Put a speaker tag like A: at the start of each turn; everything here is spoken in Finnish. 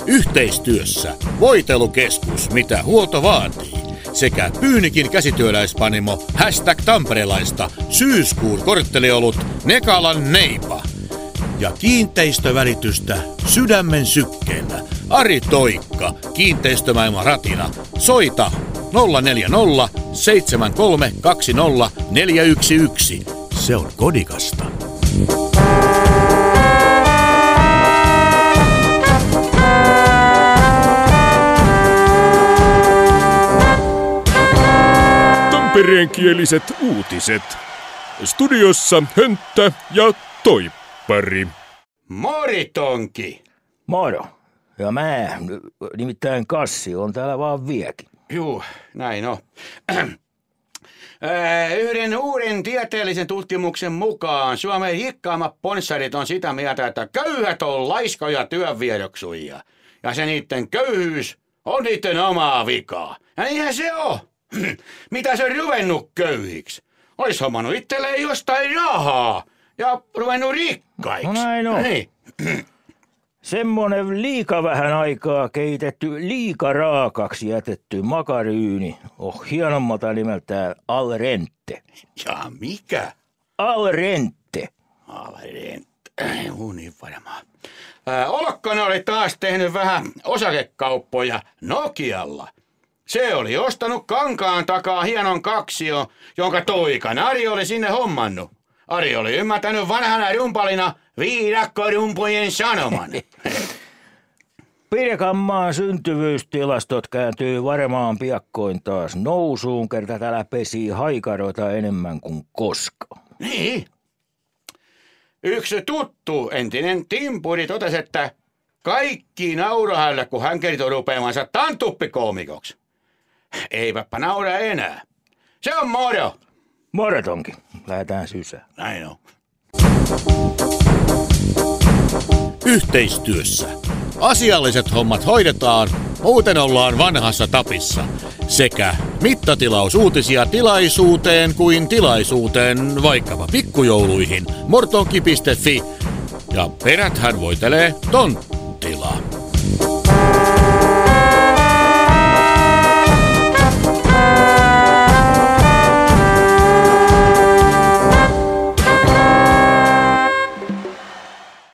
A: Yhteistyössä Voitelukeskus, mitä huolto vaatii, sekä Pyynikin käsityöläispanimo #tamperelaista syyskuun kortteliolut Nekalan Neipa. Ja kiinteistövälitystä Sydämen sykkeellä Ari Toikka, Kiinteistömaailma Ratina. Soita 040 7320 411. Se on kodikasta.
B: Tampereenkieliset uutiset. Studiossa Hönttä ja Toippari.
C: Moritonki!
D: Moro. Ja mä, nimittäin Kassi, on täällä vaan viekin.
C: Juu, näin on. Yhden uuden tieteellisen tutkimuksen mukaan Suomen rikkaammat ponssarit on sitä mieltä, että köyhät on laiskoja työnviedoksujia. Ja se niiden köyhyys on niiden omaa vikaa. Ja niinhän se on. Mitä se on ruvennut köyhiksi? Olis hommannut itselleen jostain rahaa ja ruvennut rikkaiksi.
D: No näin on.
C: Niin.
D: Semmonen liika vähän aikaa keitetty, liika raakaksi jätetty makaryyni on hienommalta nimeltään al rente.
C: Ja mikä?
D: Al rente.
C: Al rente. Niin varmaan. Olkkana oli taas tehnyt vähän osakekauppoja Nokialla. Se oli ostanut kankaan takaa hienon kaksio, jonka Toikan Ari oli sinne hommannut. Ari oli ymmärtänyt vanhana rumpalina viidakkorumpujen sanoman.
D: Pirkanmaan syntyvyystilastot kääntyy varmaan piakkoin taas nousuun, kerta täällä pesii haikaroita enemmän kuin koskaan.
C: Niin. Yksi tuttu entinen timpuri totesi, että kaikki nauraa hänelle, kun hän kertoo rupeamansa tantuppikoomikoksi. Eivätpä naura enää. Se on moro.
D: Morotonkin. Lähdetään sisään.
C: Näin on.
A: Yhteistyössä asialliset hommat hoidetaan, muuten ollaan vanhassa tapissa. Sekä mittatilausuutisia tilaisuuteen kuin tilaisuuteen, vaikkapa pikkujouluihin, mortonki.fi. Ja peräthän voitelee Tonttila.